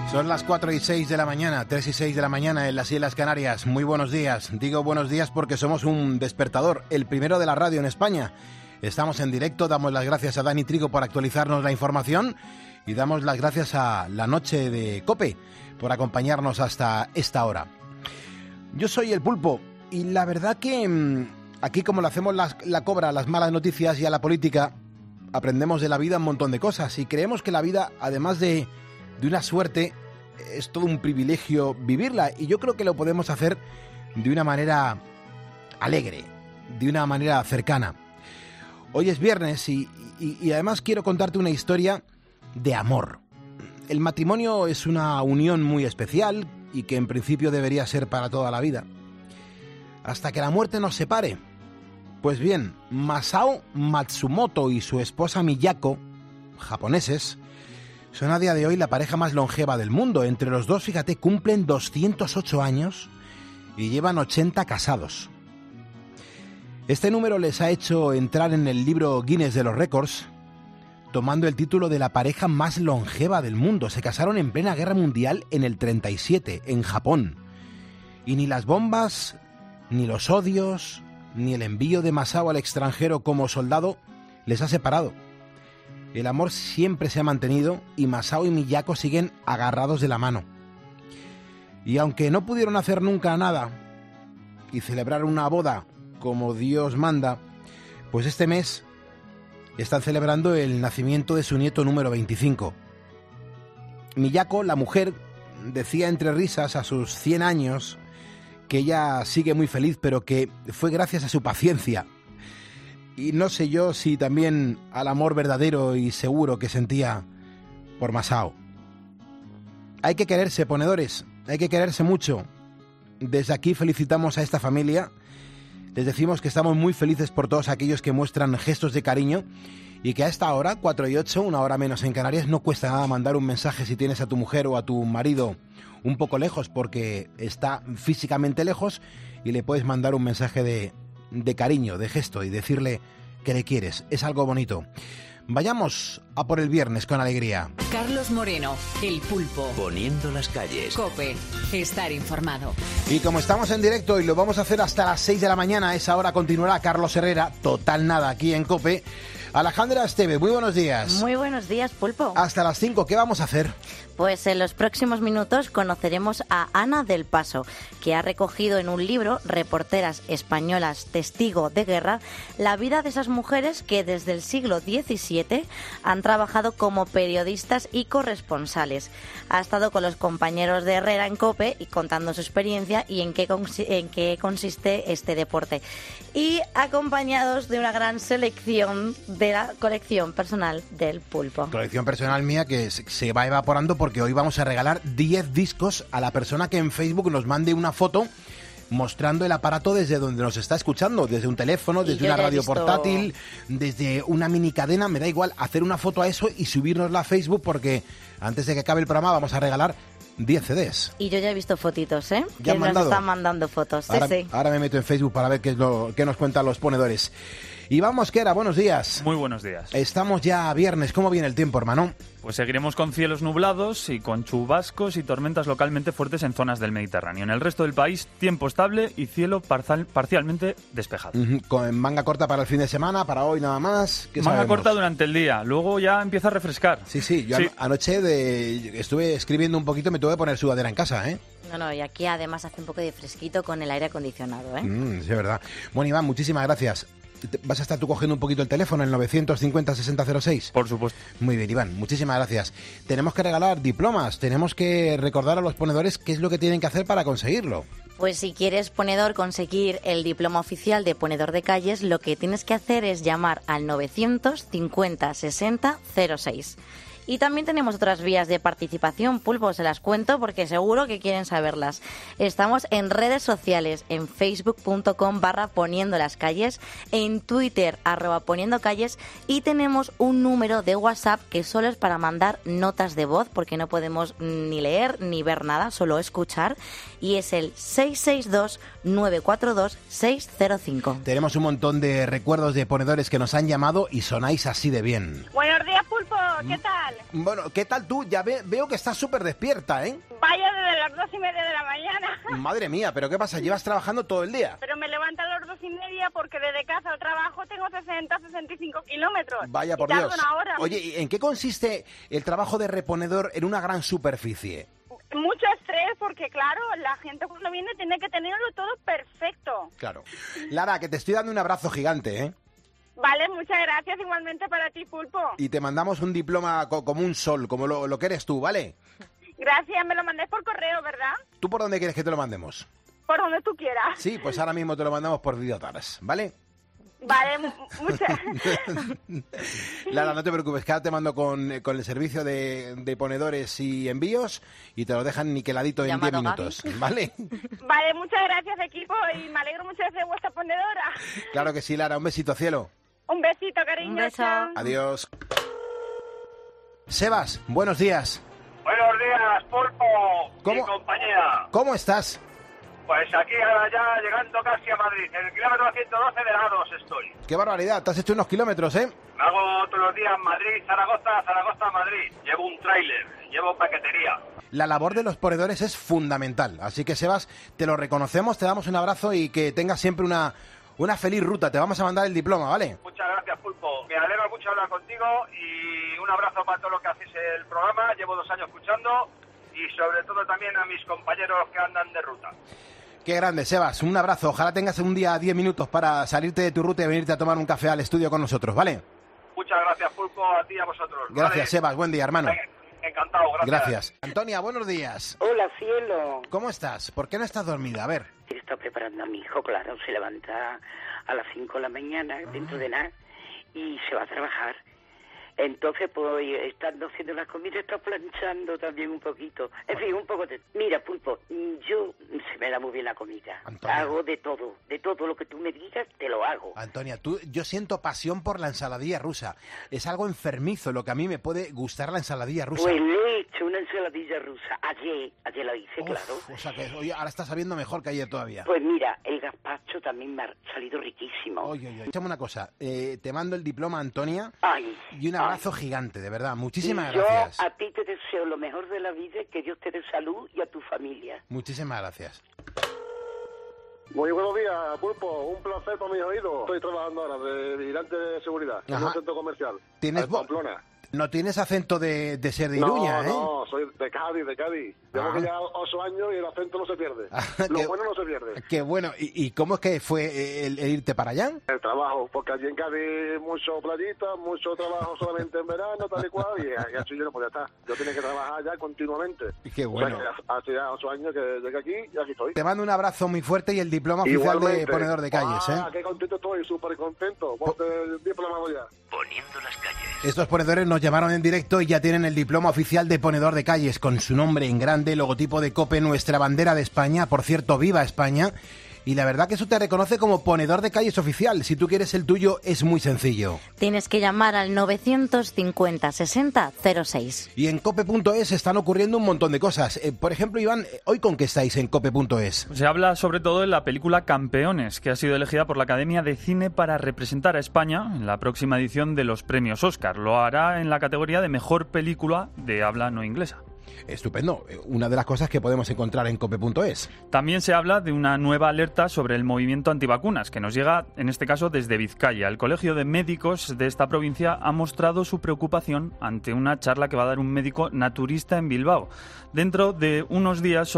Son las 4 y 6 de la mañana, 3 y 6 de la mañana en las Islas Canarias. Muy buenos días. Digo buenos días porque somos un despertador, el primero de la radio en España. Estamos en directo, damos las gracias a Dani Trigo por actualizarnos la información y damos las gracias a La Noche de COPE por acompañarnos hasta esta hora. Yo soy el Pulpo y la verdad que aquí, como le hacemos la cobra a las malas noticias y a la política, aprendemos de la vida un montón de cosas y creemos que la vida, además de una suerte, es todo un privilegio vivirla, y yo creo que lo podemos hacer de una manera alegre, de una manera cercana. Hoy es viernes y además quiero contarte una historia de amor. El matrimonio es una unión muy especial y que en principio debería ser para toda la vida, hasta que la muerte nos separe. Pues bien, Masao Matsumoto y su esposa Miyako, japoneses, son a día de hoy la pareja más longeva del mundo. Entre los dos, fíjate, cumplen 208 años y llevan 80 casados. Este número les ha hecho entrar en el libro Guinness de los récords, tomando el título de la pareja más longeva del mundo. Se casaron en plena Guerra Mundial en el 37, en Japón. Y ni las bombas, ni los odios, ni el envío de Masao al extranjero como soldado les ha separado. El amor siempre se ha mantenido y Masao y Miyako siguen agarrados de la mano. Y aunque no pudieron hacer nunca nada y celebrar una boda como Dios manda, pues este mes están celebrando el nacimiento de su nieto número 25. Miyako, la mujer, decía entre risas a sus 100 años que ella sigue muy feliz, pero que fue gracias a su paciencia. Y no sé yo si también al amor verdadero y seguro que sentía por Masao. Hay que quererse, ponedores, hay que quererse mucho. Desde aquí felicitamos a esta familia. Les decimos que estamos muy felices por todos aquellos que muestran gestos de cariño y que a esta hora, 4 y 8, una hora menos en Canarias, no cuesta nada mandar un mensaje si tienes a tu mujer o a tu marido un poco lejos porque está físicamente lejos, y le puedes mandar un mensaje de cariño, de gesto, y decirle que le quieres. Es algo bonito. Vayamos a por el viernes con alegría. Carlos Moreno, el Pulpo. Poniendo las calles. COPE, estar informado. Y como estamos en directo y lo vamos a hacer hasta las 6 de la mañana, a esa hora continuará Carlos Herrera, Total Nada, aquí en COPE. Alejandra Esteve, muy buenos días. Muy buenos días, Pulpo. Hasta las 5, ¿qué vamos a hacer? Pues en los próximos minutos conoceremos a Ana del Paso, que ha recogido en un libro, Reporteras españolas testigo de guerra, la vida de esas mujeres que desde el siglo XVII han trabajado como periodistas y corresponsales. Ha estado con los compañeros de Herrera en COPE y contando su experiencia y en qué consiste este deporte. Y acompañados de una gran selección de la colección personal del Pulpo. Colección personal mía que se va evaporando porque hoy vamos a regalar 10 discos a la persona que en Facebook nos mande una foto mostrando el aparato desde donde nos está escuchando, desde un teléfono, desde una radio portátil, desde una mini cadena, me da igual, hacer una foto a eso y subirnosla a Facebook, porque antes de que acabe el programa vamos a regalar 10 CDs. Y yo ya he visto fotitos, ¿eh? ¿Ya que nos están mandando fotos. Ahora, sí. Ahora me meto en Facebook para ver qué nos cuentan los ponedores. Iván Mosquera, buenos días. Muy buenos días. Estamos ya a viernes. ¿Cómo viene el tiempo, hermano? Pues seguiremos con cielos nublados y con chubascos y tormentas localmente fuertes en zonas del Mediterráneo. En el resto del país, tiempo estable y cielo parcialmente despejado. Con manga corta para el fin de semana, para hoy nada más. ¿Qué manga sabemos? corta durante el día, luego ya empieza a refrescar. Sí, yo anoche estuve escribiendo un poquito, me tuve que poner sudadera en casa, ¿eh? No, y aquí además hace un poco de fresquito con el aire acondicionado, ¿eh? Sí, es verdad. Bueno, Iván, muchísimas gracias. ¿Vas a estar tú cogiendo un poquito el teléfono, el 950-6006? Por supuesto. Muy bien, Iván, muchísimas gracias. Tenemos que regalar diplomas, tenemos que recordar a los ponedores qué es lo que tienen que hacer para conseguirlo. Pues si quieres, ponedor, conseguir el diploma oficial de ponedor de calles, lo que tienes que hacer es llamar al 950-6006. Y también tenemos otras vías de participación, Pulpo, se las cuento porque seguro que quieren saberlas. Estamos en redes sociales, en facebook.com/poniendo las calles, en Twitter @poniendo calles, y tenemos un número de WhatsApp que solo es para mandar notas de voz porque no podemos ni leer ni ver nada, solo escuchar, y es el 662-942-605. Tenemos un montón de recuerdos de ponedores que nos han llamado y sonáis así de bien. Buenos días, Pulpo, ¿qué tal? Bueno, ¿qué tal tú? Ya veo que estás súper despierta, ¿eh? Vaya desde las 2:30 de la mañana. Madre mía, ¿pero qué pasa? ¿Llevas trabajando todo el día? Pero me levanto a las 2:30 porque desde casa al trabajo tengo 65 kilómetros. Vaya por y tardo Dios. una hora. Oye, ¿y en qué consiste el trabajo de reponedor en una gran superficie? Mucho estrés porque, claro, la gente cuando viene tiene que tenerlo todo perfecto. Claro. Lara, que te estoy dando un abrazo gigante, ¿eh? Vale, muchas gracias igualmente para ti, Pulpo. Y te mandamos un diploma como un sol, como lo que eres tú, ¿vale? Gracias, me lo mandé por correo, ¿verdad? ¿Tú por dónde quieres que te lo mandemos? Por donde tú quieras. Sí, pues ahora mismo te lo mandamos por Videotars, ¿vale? Vale, muchas. Lara, no te preocupes, que ahora te mando con el servicio de ponedores y envíos y te lo dejan niqueladito en 10 minutos, ¿vale? Vale, muchas gracias, equipo, y me alegro mucho de ser vuestra ponedora. Claro que sí, Lara, un besito, cielo. Un besito, cariño. Un beso. Chao. Adiós. Sebas, buenos días. Buenos días, Pulpo ¿Cómo? y compañía. ¿Cómo estás? Pues aquí ahora ya llegando casi a Madrid. En el kilómetro 112 de Lados estoy. Qué barbaridad, te has hecho unos kilómetros, ¿eh? Me hago todos los días Madrid, Zaragoza, Zaragoza, Madrid. Llevo un tráiler, llevo paquetería. La labor de los ponedores es fundamental, así que Sebas, te lo reconocemos, te damos un abrazo y que tengas siempre una feliz ruta. Te vamos a mandar el diploma, ¿vale? Muchas gracias, Pulpo. Me alegro mucho hablar contigo y un abrazo para todo lo que hacéis el programa. Llevo 2 años escuchando y sobre todo también a mis compañeros que andan de ruta. Qué grande, Sebas, un abrazo. Ojalá tengas un día 10 minutos para salirte de tu ruta y venirte a tomar un café al estudio con nosotros, ¿vale? Muchas gracias, Pulpo, a ti y a vosotros. Gracias, ¿vale? Sebas, buen día, hermano. Encantado, Gracias. Antonia, buenos días. Hola, cielo. ¿Cómo estás? ¿Por qué no estás dormida? A ver. Estoy preparando a mi hijo, claro, se levanta a las 5 de la mañana, dentro de nada, y se va a trabajar. Entonces, pues, estando haciendo las comidas, está planchando también un poquito. En fin, un poco de... Mira, Pulpo, yo se me da muy bien la comida. Antonia. Hago de todo lo que tú me digas, te lo hago. Antonia, yo siento pasión por la ensaladilla rusa. Es algo enfermizo lo que a mí me puede gustar la ensaladilla rusa. Pues le he hecho una ensaladilla rusa. Ayer la hice, claro. O sea que oye, ahora está sabiendo mejor que ayer todavía. Pues mira, el gazpacho también me ha salido riquísimo. Oye. Escúchame una cosa. Te mando el diploma, Antonia. Ay, Y un abrazo gigante, de verdad. Muchísimas yo gracias. a ti te deseo lo mejor de la vida, que Dios te dé salud y a tu familia. Muchísimas gracias. Muy buenos días, Pulpo. Un placer para mis oídos. Estoy trabajando ahora de vigilante de seguridad en Ajá. un centro comercial. ¿Tienes en Pamplona. No tienes acento de ser de Iruña, ¿eh? No, soy de Cádiz. Llevo que ya 8 años y el acento no se pierde. Lo bueno no se pierde. Qué bueno. ¿Y cómo es que fue el irte para allá? El trabajo, porque allí en Cádiz mucho playita, mucho trabajo solamente en verano, tal y cual, y así yo no podía estar. Yo tenía que trabajar ya continuamente. Qué bueno. O sea, que hace ya 8 años que llegué aquí y aquí estoy. Te mando un abrazo muy fuerte y el diploma oficial de ponedor de calles, ¿eh? Qué contento estoy, súper contento. Ponte el diploma ya. Poniendo las calles. Estos ponedores nos llamaron en directo y ya tienen el diploma oficial de ponedor de calles con su nombre en grande, logotipo de COPE, nuestra bandera de España, por cierto, viva España. Y la verdad que eso te reconoce como ponedor de calles oficial. Si tú quieres el tuyo, es muy sencillo. Tienes que llamar al 950 60 06. Y en cope.es están ocurriendo un montón de cosas. Por ejemplo, Iván, ¿hoy con qué estáis en cope.es? Se habla sobre todo de la película Campeones, que ha sido elegida por la Academia de Cine para representar a España en la próxima edición de los premios Oscar. Lo hará en la categoría de mejor película de habla no inglesa. Estupendo. Una de las cosas que podemos encontrar en cope.es. También se habla de una nueva alerta sobre el movimiento antivacunas, que nos llega, en este caso, desde Vizcaya. El Colegio de Médicos de esta provincia ha mostrado su preocupación ante una charla que va a dar un médico naturista en Bilbao. Dentro de unos días,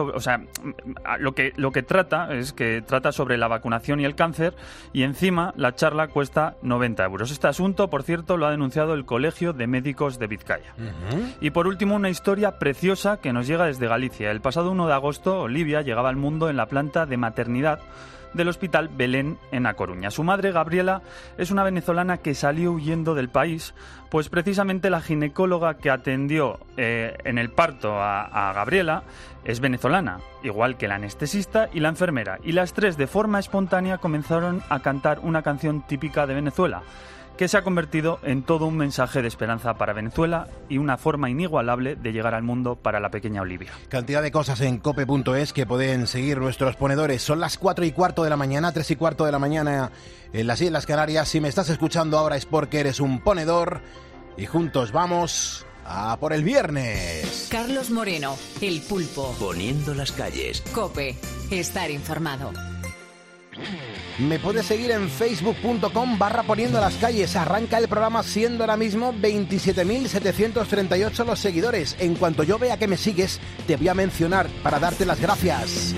lo que trata es que trata sobre la vacunación y el cáncer, y encima la charla cuesta 90 euros. Este asunto, por cierto, lo ha denunciado el Colegio de Médicos de Vizcaya. Y por último, una historia preciosa que nos llega desde Galicia. El pasado 1 de agosto, Olivia llegaba al mundo en la planta de maternidad del Hospital Belén en A Coruña. Su madre, Gabriela, es una venezolana que salió huyendo del país, pues precisamente la ginecóloga que atendió en el parto a Gabriela es venezolana, igual que la anestesista y la enfermera. Y las tres, de forma espontánea, comenzaron a cantar una canción típica de Venezuela, que se ha convertido en todo un mensaje de esperanza para Venezuela y una forma inigualable de llegar al mundo para la pequeña Olivia. Cantidad de cosas en cope.es que pueden seguir nuestros ponedores. Son las 4:15 de la mañana, 3:15 de la mañana en las Islas Canarias. Si me estás escuchando ahora es porque eres un ponedor y juntos vamos a por el viernes. Carlos Moreno, El Pulpo. Poniendo las calles. COPE. Estar informado. Me puedes seguir en facebook.com/poniendo las calles. Arranca el programa siendo ahora mismo 27.738 los seguidores. En cuanto yo vea que me sigues, te voy a mencionar para darte las gracias.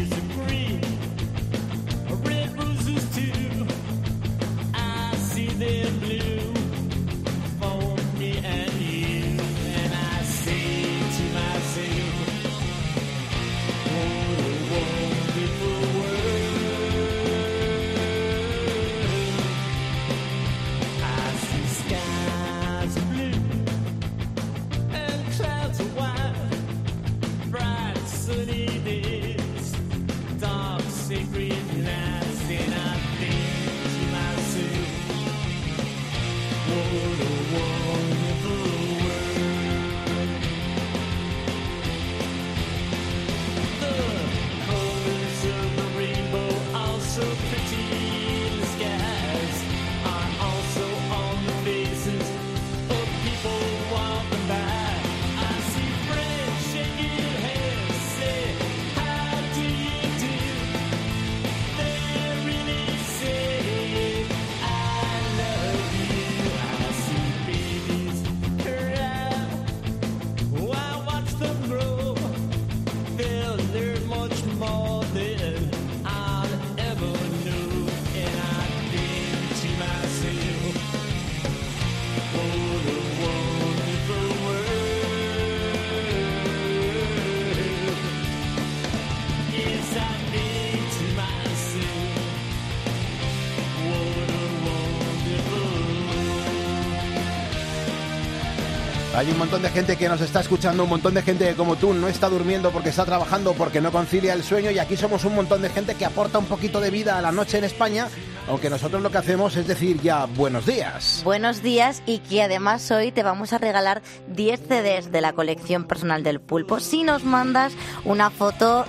Hay un montón de gente que nos está escuchando, un montón de gente que como tú no está durmiendo porque está trabajando, porque no concilia el sueño, y aquí somos un montón de gente que aporta un poquito de vida a la noche en España, aunque nosotros lo que hacemos es decir ya buenos días. Buenos días, y que además hoy te vamos a regalar 10 CDs de la colección personal del Pulpo si nos mandas una foto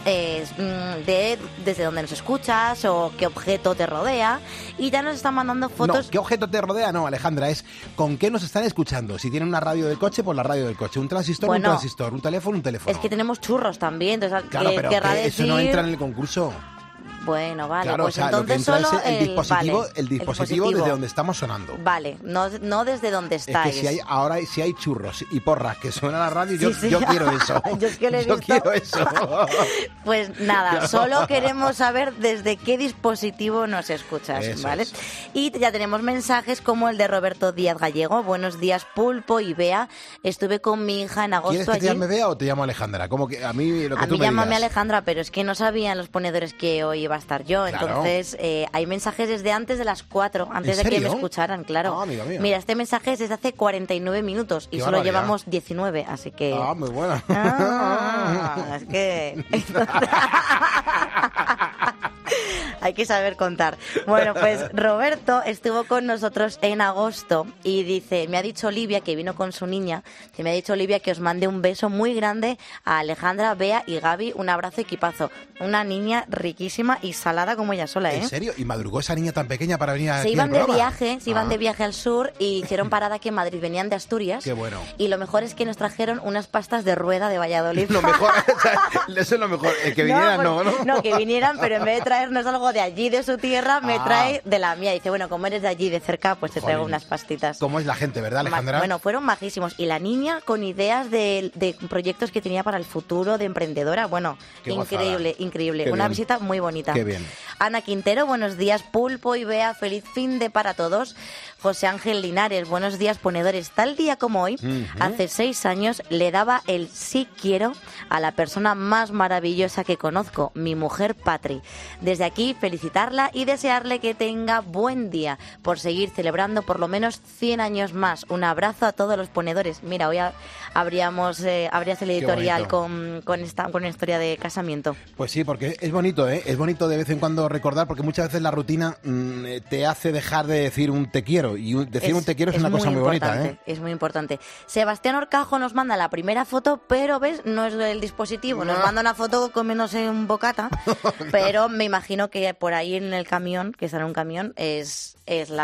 de desde donde nos escuchas o qué objeto te rodea, y ya nos están mandando fotos. No, ¿qué objeto te rodea? No, Alejandra, es con qué nos están escuchando. Si tienen una radio del coche, pues la radio del coche, un transistor, un transistor, un teléfono. Es que tenemos churros también, entonces claro, pero querrá que decir... eso no entra en el concurso. Bueno, vale, claro, pues o sea, entonces lo que entra solo es el dispositivo desde donde estamos sonando. Vale, no desde donde estáis. Es que si hay churros y porras que suena la radio, yo quiero eso. Yo quiero eso. Pues nada, solo queremos saber desde qué dispositivo nos escuchas, Eso ¿vale? es. Y ya tenemos mensajes como el de Roberto Díaz Gallego. Buenos días, Pulpo y Bea. Estuve con mi hija en agosto. ¿Quieres que allí. te llame Bea o te llamo Alejandra? Como que a mí lo que A tú mí me llámame digas. Alejandra, pero es que no sabían los ponedores que hoy iba a estar yo. Claro. Entonces, hay mensajes desde antes de las 4, antes ¿En de que serio? me escucharan, claro. Ah, amiga mía. Mira, este mensaje es desde hace 49 minutos y Qué solo barbaridad. llevamos 19, así que... Ah, muy buena. Es que... Hay que saber contar. Bueno, pues Roberto estuvo con nosotros en agosto y dice, me ha dicho Olivia, que vino con su niña, que me ha dicho Olivia que os mande un beso muy grande a Alejandra, Bea y Gaby, un abrazo equipazo. Una niña riquísima y salada como ella sola, ¿eh? ¿En serio? ¿Y madrugó esa niña tan pequeña para venir aquí Se iban al de programa? viaje, al sur y hicieron parada aquí en Madrid, venían de Asturias. Qué bueno. Y lo mejor es que nos trajeron unas pastas de rueda de Valladolid. Lo mejor, o sea, eso es lo mejor. El que vinieran, no. No, que vinieran, pero en vez de traernos algo de allí, de su tierra, me trae de la mía. Dice, bueno, como eres de allí, de cerca, pues te traigo Jolín. unas pastitas. ¿Cómo es la gente, verdad, Alejandra? Bueno, fueron majísimos. Y la niña con ideas de proyectos que tenía para el futuro, de emprendedora. Bueno, Qué increíble, gozada. increíble. Qué Una bien. visita muy bonita. Qué bien. Ana Quintero, buenos días, Pulpo y Bea, feliz fin de para todos. José Ángel Linares, buenos días, ponedores. Tal día como hoy, hace 6 años, le daba el sí quiero a la persona más maravillosa que conozco, mi mujer Patri. Desde aquí, felicitarla y desearle que tenga buen día por seguir celebrando por lo menos 100 años más. Un abrazo a todos los ponedores. Mira, hoy habrías el editorial con esta historia de casamiento. Pues sí, porque es bonito, ¿eh? Es bonito de vez en cuando bonito recordar, porque muchas veces la rutina te hace dejar de decir un te quiero, y decir un te quiero es una cosa muy bonita, ¿eh? Es muy importante. Sebastián Orcajo nos manda la primera foto, pero ves, no es del dispositivo, nos manda una foto comiéndose un bocata, pero me imagino que por ahí en el camión, que está en un camión, es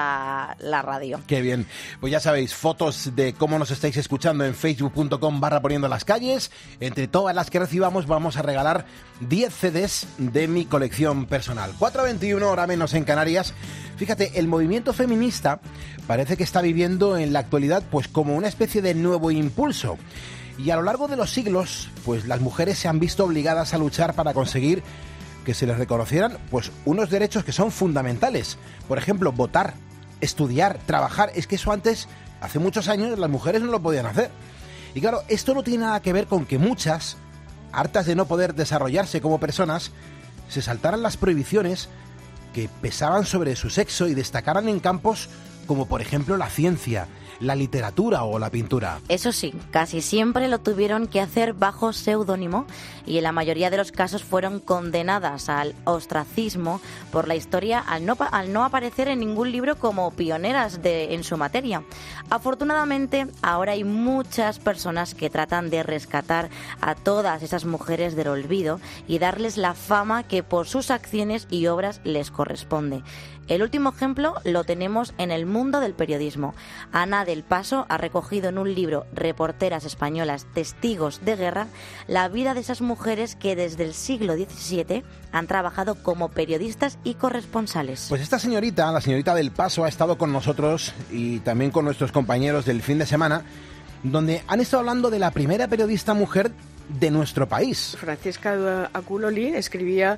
la radio. Qué bien. Pues ya sabéis, fotos de cómo nos estáis escuchando en facebook.com/poniendo las calles. Entre todas las que recibamos vamos a regalar 10 CDs de mi colección personal. 4:21, hora menos en Canarias. Fíjate, el movimiento feminista parece que está viviendo en la actualidad pues como una especie de nuevo impulso. Y a lo largo de los siglos, pues las mujeres se han visto obligadas a luchar para conseguir que se les reconocieran pues unos derechos que son fundamentales. Por ejemplo, votar, estudiar, trabajar. Es que eso antes, hace muchos años, las mujeres no lo podían hacer. Y claro, esto no tiene nada que ver con que muchas, hartas de no poder desarrollarse como personas, se saltaran las prohibiciones que pesaban sobre su sexo y destacaran en campos como por ejemplo la ciencia, la literatura o la pintura. Eso sí, casi siempre lo tuvieron que hacer bajo seudónimo y en la mayoría de los casos fueron condenadas al ostracismo por la historia al no aparecer en ningún libro como pioneras en su materia. Afortunadamente, ahora hay muchas personas que tratan de rescatar a todas esas mujeres del olvido y darles la fama que por sus acciones y obras les corresponde. El último ejemplo lo tenemos en el mundo del periodismo. Ana del Paso ha recogido en un libro, Reporteras españolas, testigos de guerra, la vida de esas mujeres que desde el siglo XVII han trabajado como periodistas y corresponsales. Pues esta señorita, la señorita del Paso, ha estado con nosotros y también con nuestros compañeros del fin de semana, donde han estado hablando de la primera periodista mujer de nuestro país. Francisca Aculoli escribía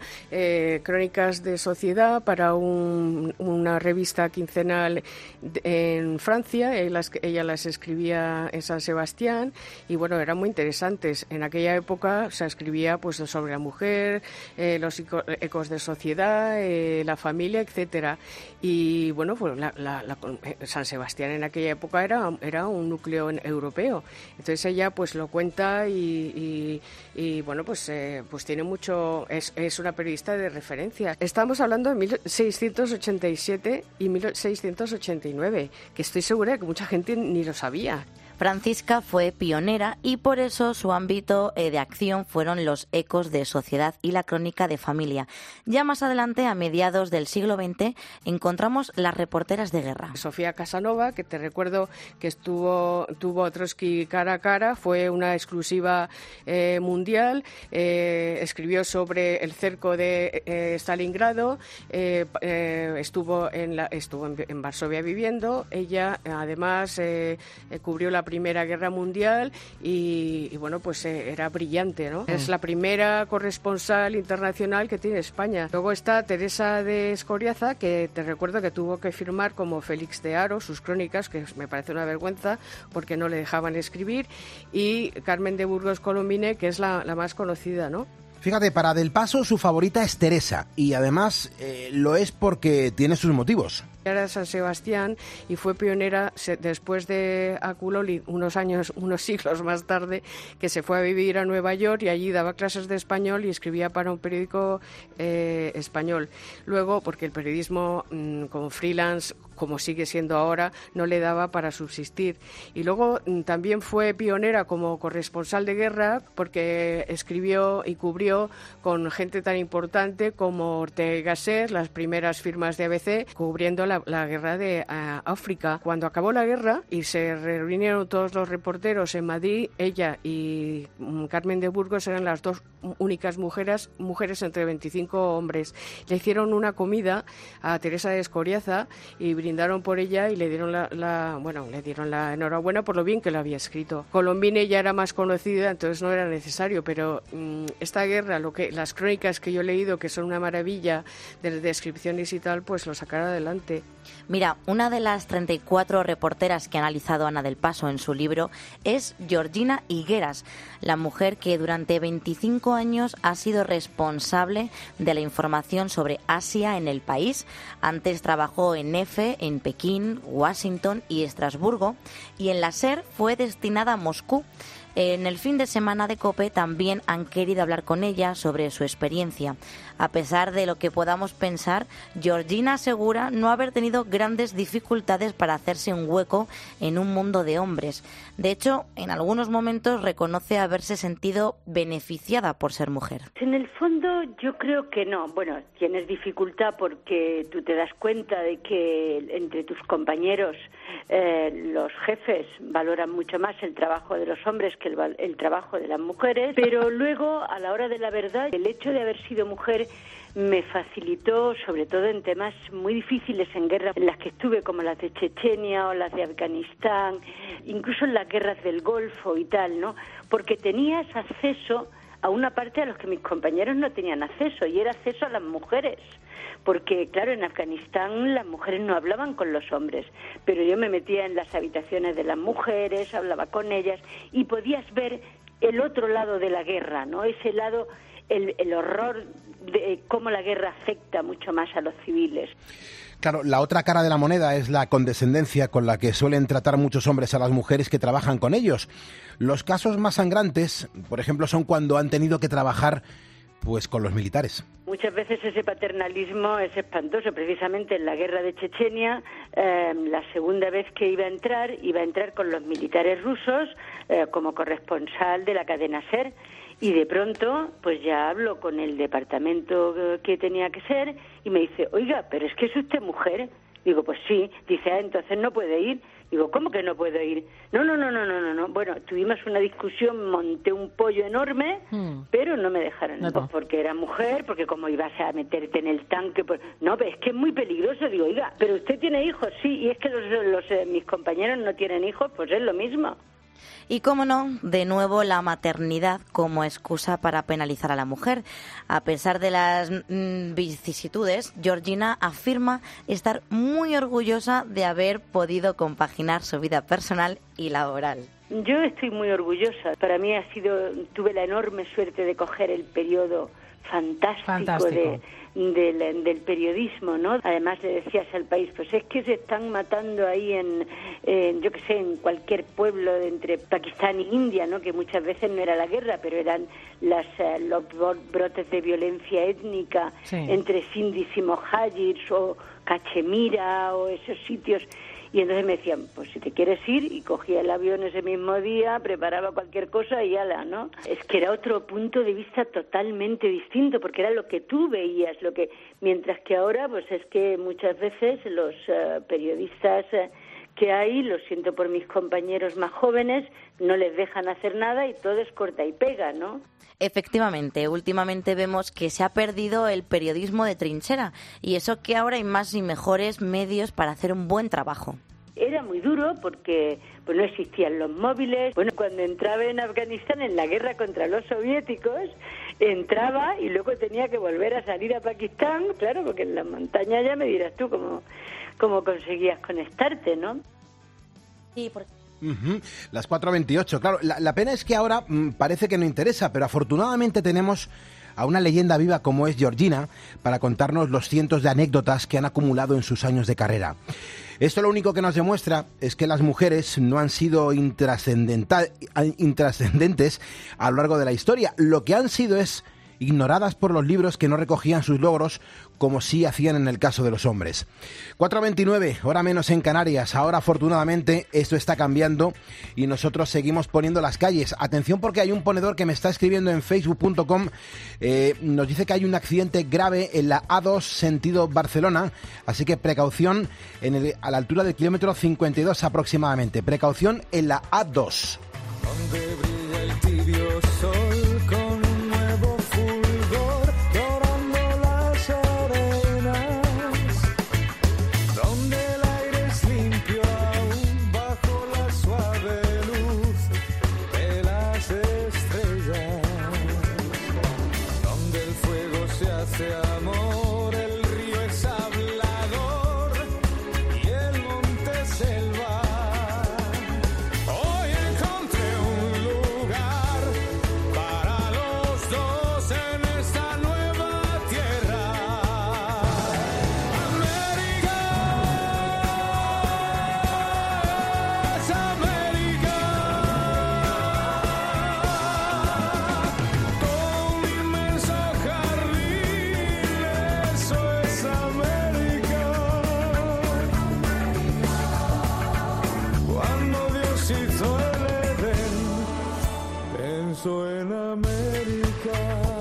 crónicas de sociedad para una revista quincenal en Francia. Ella las escribía en San Sebastián y bueno, eran muy interesantes. En aquella época se escribía pues sobre la mujer, los ecos de sociedad, la familia, etcétera. Y bueno, pues San Sebastián en aquella época era un núcleo europeo. Entonces ella pues lo cuenta y bueno, pues tiene mucho, es una periodista de referencia. Estamos hablando de 1687 y 1689, que estoy segura de que mucha gente ni lo sabía. Francisca fue pionera y por eso su ámbito de acción fueron los ecos de sociedad y la crónica de familia. Ya más adelante, a mediados del siglo XX, encontramos las reporteras de guerra. Sofía Casanova, que te recuerdo que tuvo a Trotsky cara a cara, fue una exclusiva mundial, escribió sobre el cerco de Stalingrado, estuvo en Varsovia viviendo. Ella además cubrió la Primera Guerra Mundial y bueno, pues era brillante, ¿no? Es la primera corresponsal internacional que tiene España. Luego está Teresa de Escoriaza, que te recuerdo que tuvo que firmar como Félix de Haro sus crónicas, que me parece una vergüenza porque no le dejaban escribir, y Carmen de Burgos Colombine, que es la más conocida, ¿no? Fíjate, para Del Paso su favorita es Teresa y además lo es porque tiene sus motivos. Era San Sebastián y fue pionera después de Aculoli, unos siglos más tarde, que se fue a vivir a Nueva York y allí daba clases de español y escribía para un periódico español. Luego, porque el periodismo como freelance, como sigue siendo ahora, no le daba para subsistir. Y luego también fue pionera como corresponsal de guerra porque escribió y cubrió con gente tan importante como Ortega y Gasset, las primeras firmas de ABC, cubriendo la guerra de África. Cuando acabó la guerra y se reunieron todos los reporteros en Madrid, ella y Carmen de Burgos eran las dos únicas mujeres entre 25 hombres. Le hicieron una comida a Teresa de Escoriaza y brindaron por ella y le dieron la enhorabuena por lo bien que lo había escrito. Colombine ya era más conocida, entonces no era necesario, pero esta guerra, las crónicas que yo he leído, que son una maravilla de descripciones y tal, pues lo sacaron adelante. Mira, una de las 34 reporteras que ha analizado Ana del Paso en su libro es Georgina Higueras, la mujer que durante 25 años ha sido responsable de la información sobre Asia en el país. Antes trabajó en EFE, en Pekín, Washington y Estrasburgo, y en la SER fue destinada a Moscú. En el fin de semana de COPE también han querido hablar con ella sobre su experiencia. A pesar de lo que podamos pensar, Georgina asegura no haber tenido grandes dificultades para hacerse un hueco en un mundo de hombres. De hecho, en algunos momentos reconoce haberse sentido beneficiada por ser mujer. En el fondo yo creo que no. Bueno, tienes dificultad porque tú te das cuenta de que entre tus compañeros los jefes valoran mucho más el trabajo de los hombres que el trabajo de las mujeres, pero luego, a la hora de la verdad, el hecho de haber sido mujer me facilitó, sobre todo en temas muy difíciles en guerras en las que estuve, como las de Chechenia o las de Afganistán, incluso en las guerras del Golfo y tal, ¿no? Porque tenías acceso a una parte a los que mis compañeros no tenían acceso, y era acceso a las mujeres. Porque, claro, en Afganistán las mujeres no hablaban con los hombres, pero yo me metía en las habitaciones de las mujeres, hablaba con ellas, y podías ver el otro lado de la guerra, ¿no? Ese lado, el horror de cómo la guerra afecta mucho más a los civiles. Claro, la otra cara de la moneda es la condescendencia con la que suelen tratar muchos hombres a las mujeres que trabajan con ellos. Los casos más sangrantes, por ejemplo, son cuando han tenido que trabajar pues con los militares. Muchas veces ese paternalismo es espantoso. Precisamente en la guerra de Chechenia, la segunda vez que iba a entrar con los militares rusos como corresponsal de la cadena SER. Y de pronto, pues ya hablo con el departamento que tenía que ser y me dice, oiga, pero es que es usted mujer. Digo, pues sí. Dice, entonces no puede ir. Digo, ¿cómo que no puedo ir? No. Bueno, tuvimos una discusión, monté un pollo enorme, pero no me dejaron. Pues porque era mujer, porque como ibas a meterte en el tanque, pues no, es que es muy peligroso. Digo, oiga, pero usted tiene hijos, sí, y es que mis compañeros no tienen hijos, pues es lo mismo. Y cómo no, de nuevo la maternidad como excusa para penalizar a la mujer. A pesar de las vicisitudes, Georgina afirma estar muy orgullosa de haber podido compaginar su vida personal y laboral. Yo estoy muy orgullosa. Para mí tuve la enorme suerte de coger el periodo fantástico. Del periodismo, ¿no? Además le decías al país, pues es que se están matando ahí yo qué sé, en cualquier pueblo entre Pakistán y India, ¿no? Que muchas veces no era la guerra, pero eran los brotes de violencia étnica entre sindis y mojajirs o Cachemira o esos sitios. Y entonces me decían, pues si te quieres ir, y cogía el avión ese mismo día, preparaba cualquier cosa y ala, ¿no? Es que era otro punto de vista totalmente distinto, porque era lo que tú veías, mientras que ahora, pues es que muchas veces los periodistas que hay, lo siento por mis compañeros más jóvenes, no les dejan hacer nada y todo es corta y pega, ¿no? Efectivamente, últimamente vemos que se ha perdido el periodismo de trinchera, y eso que ahora hay más y mejores medios para hacer un buen trabajo. Era muy duro porque pues no existían los móviles. Bueno, cuando entraba en Afganistán en la guerra contra los soviéticos, entraba y luego tenía que volver a salir a Pakistán, claro, porque en las montañas ya me dirás tú cómo conseguías conectarte, ¿no? Sí, porque... Las 4:28. Claro, la pena es que ahora parece que no interesa, pero afortunadamente tenemos a una leyenda viva como es Georgina para contarnos los cientos de anécdotas que han acumulado en sus años de carrera. Esto lo único que nos demuestra es que las mujeres no han sido intrascendentes a lo largo de la historia. Lo que han sido es ignoradas por los libros que no recogían sus logros, como sí hacían en el caso de los hombres. 4:29, hora menos en Canarias. Ahora, afortunadamente, esto está cambiando y nosotros seguimos poniendo las calles. Atención, porque hay un ponedor que me está escribiendo en facebook.com, nos dice que hay un accidente grave en la A2 sentido Barcelona, así que precaución a la altura del kilómetro 52 aproximadamente. Precaución en la A2. Donde brilla el tibio sol con un nuevo fulgor, dorando las arenas, donde el aire es limpio aún bajo la suave luz de las estrellas, donde el fuego se hace amor, el río es hablador y el monte selva. Hoy encontré un lugar para los dos en esta nueva tierra. América es América. pienso en América.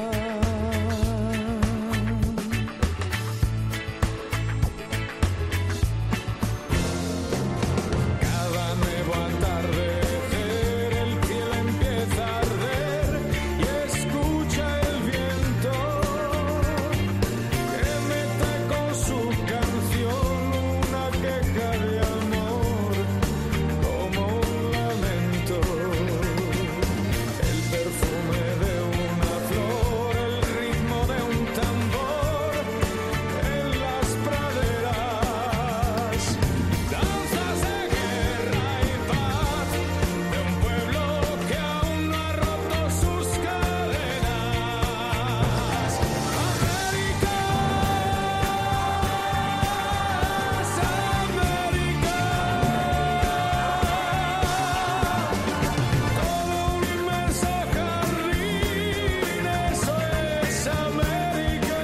Cada nuevo atardecer el cielo empieza a arder y escucha el viento que mete con su canción una queja de amor como un lamento. El perfume de una flor, el ritmo de un tambor en las praderas, danzas de guerra y paz de un pueblo que aún no ha roto sus cadenas. América es América, todo un mensaje jardín, eso es América.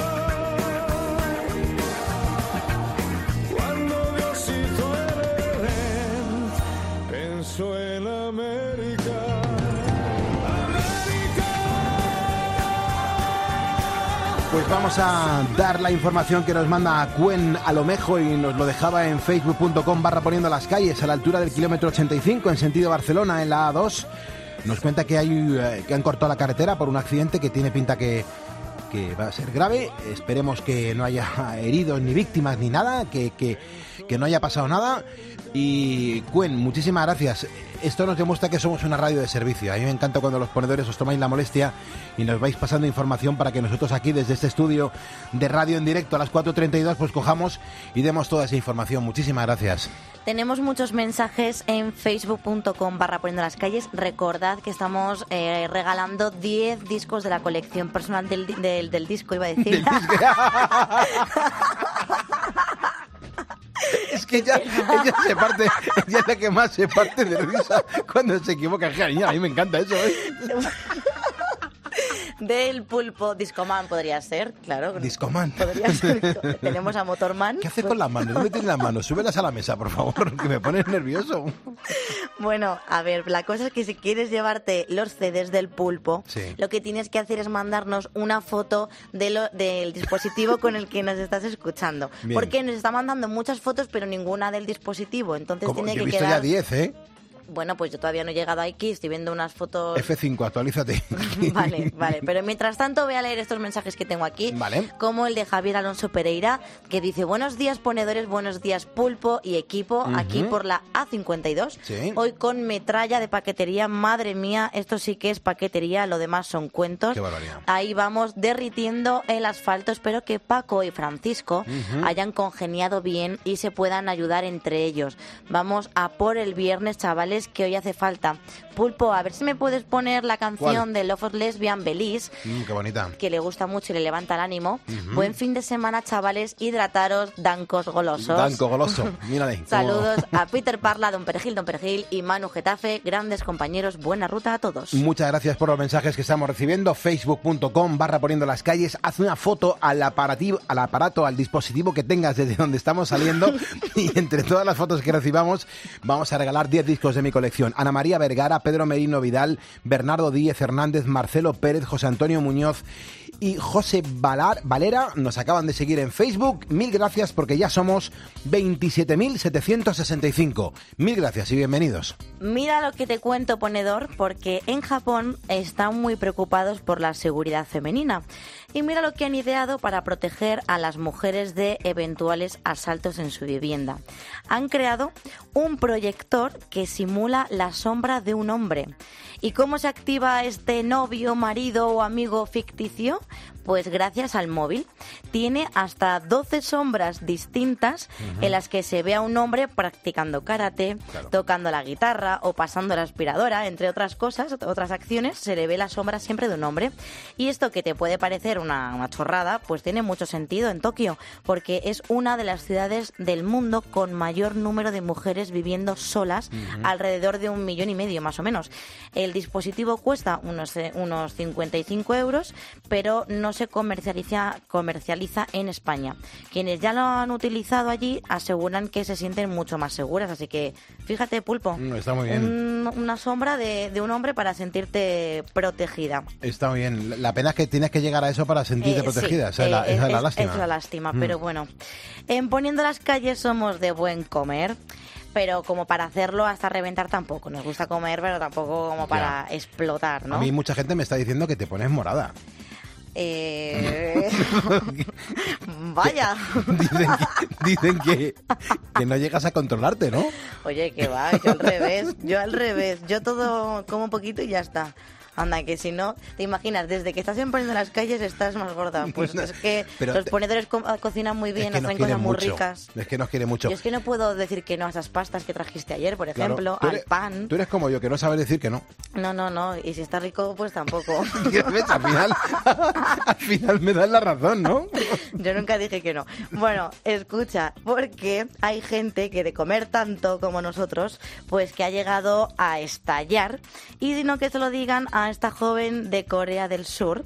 Cuando Dios hizo el Edén, pensó en América. Pues vamos a dar la información que nos manda Cuen Alomejo y nos lo dejaba en facebook.com/poniendo las calles a la altura del kilómetro 85 en sentido Barcelona en la A2. Nos cuenta que han cortado la carretera por un accidente que tiene pinta que va a ser grave. Esperemos que no haya heridos ni víctimas ni nada, que no haya pasado nada. Y Cuen, muchísimas gracias. Esto nos demuestra que somos una radio de servicio. A mí me encanta cuando los ponedores os tomáis la molestia y nos vais pasando información para que nosotros aquí desde este estudio de radio en directo a las 4:32 pues cojamos y demos toda esa información. Muchísimas gracias. Tenemos muchos mensajes en facebook.com/poniendo las calles. Recordad que estamos regalando 10 discos de la colección personal del disco, iba a decir. Es que ella se parte, ella es la que más se parte de risa cuando se equivoca. A mí me encanta eso, ¿eh? Del Pulpo, Discoman podría ser, claro. Discoman. Podría ser. Tenemos a Motorman. ¿Qué haces con las manos? ¿Dónde tienes las manos? Súbelas a la mesa, por favor, que me pones nervioso. Bueno, a ver, la cosa es que si quieres llevarte los CDs del Pulpo, sí, lo que tienes que hacer es mandarnos una foto del dispositivo con el que nos estás escuchando. Bien. Porque nos está mandando muchas fotos, pero ninguna del dispositivo. Entonces tiene Yo he que visto quedar... ya 10, ¿eh? Bueno, pues yo todavía no he llegado aquí, estoy viendo unas fotos... F5, actualízate. Vale, pero mientras tanto voy a leer estos mensajes que tengo aquí, Vale. como el de Javier Alonso Pereira, que dice: buenos días ponedores, buenos días Pulpo y equipo, aquí por la A52, Sí. hoy con metralla de paquetería, madre mía, esto sí que es paquetería, lo demás son cuentos. Qué barbaridad. Ahí vamos derritiendo el asfalto, espero que Paco y Francisco hayan congeniado bien y se puedan ayudar entre ellos. Vamos a por el viernes, chavales, que hoy hace falta. Pulpo, a ver si me puedes poner la canción ¿Cuál? de Love of Lesbian, Belize, Qué bonita. que le gusta mucho y le levanta el ánimo. Buen fin de semana, chavales, hidrataros, dancos golosos. Danco goloso, mírale. Saludos a Peter Parla, Don Perejil y Manu Getafe, grandes compañeros, buena ruta a todos. Muchas gracias por los mensajes que estamos recibiendo. Facebook.com/poniendo las calles. Haz una foto al aparato, al dispositivo que tengas desde donde estamos saliendo y entre todas las fotos que recibamos vamos a regalar 10 discos de mi colección. Ana María Vergara, Pedro Merino Vidal, Bernardo Díez Hernández, Marcelo Pérez, José Antonio Muñoz y José Valera nos acaban de seguir en Facebook. Mil gracias porque ya somos 27.765. Mil gracias y bienvenidos. Mira lo que te cuento, ponedor, porque en Japón están muy preocupados por la seguridad femenina. Y mira lo que han ideado para proteger a las mujeres de eventuales asaltos en su vivienda. Han creado un proyector que simula la sombra de un hombre. ¿Y cómo se activa este novio, marido o amigo ficticio? Pues gracias al móvil. Tiene hasta 12 sombras distintas en las que se ve a un hombre practicando karate, tocando la guitarra o pasando la aspiradora, entre otras cosas, otras acciones, se le ve la sombra siempre de un hombre. Y esto que te puede parecer una chorrada, pues tiene mucho sentido en Tokio, porque es una de las ciudades del mundo con mayor número de mujeres viviendo solas alrededor alrededor de 1,5 millones más o menos. El dispositivo cuesta unos 55 euros, pero no se comercializa en España. Quienes ya lo han utilizado allí aseguran que se sienten mucho más seguras, así que fíjate, Pulpo, Está muy bien. una sombra de un hombre para sentirte protegida. Está muy bien. La pena es que tienes que llegar a eso para sentirte protegida. Sí, Esa es la lástima. Es la lástima, pero bueno. En Poniendo las calles somos de buen comer, pero como para hacerlo hasta reventar tampoco. Nos gusta comer, pero tampoco como para explotar, ¿no? A mí mucha gente me está diciendo que te pones morada. Vaya. Dicen que no llegas a controlarte, ¿no? Oye, que va, yo al revés. Yo todo como un poquito y ya está. Anda, que si no, te imaginas, desde que estás en Poniendo las calles estás más gorda. Pues es que Pero los ponedores cocinan muy bien, es que hacen cosas muy mucho. ricas. Es que nos quiere mucho. Yo es que no puedo decir que no a esas pastas que trajiste ayer, por Claro, ejemplo, tú al eres- pan. Tú eres como yo, que no sabes decir que no. No, y si está rico, pues tampoco. ¿Ves? Al final me das la razón, ¿no? Yo nunca dije que no. Bueno, escucha, porque hay gente que de comer tanto como nosotros, pues que ha llegado a estallar. Y si no, que se lo digan a esta joven de Corea del Sur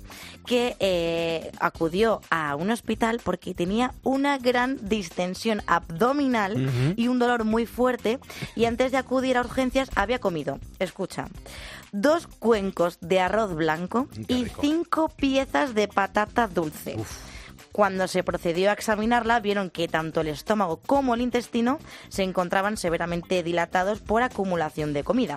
que acudió a un hospital porque tenía una gran distensión abdominal y un dolor muy fuerte, y antes de acudir a urgencias había comido, escucha, 2 cuencos de arroz blanco y 5 piezas de patata dulce. Cuando se procedió a examinarla, vieron que tanto el estómago como el intestino se encontraban severamente dilatados por acumulación de comida.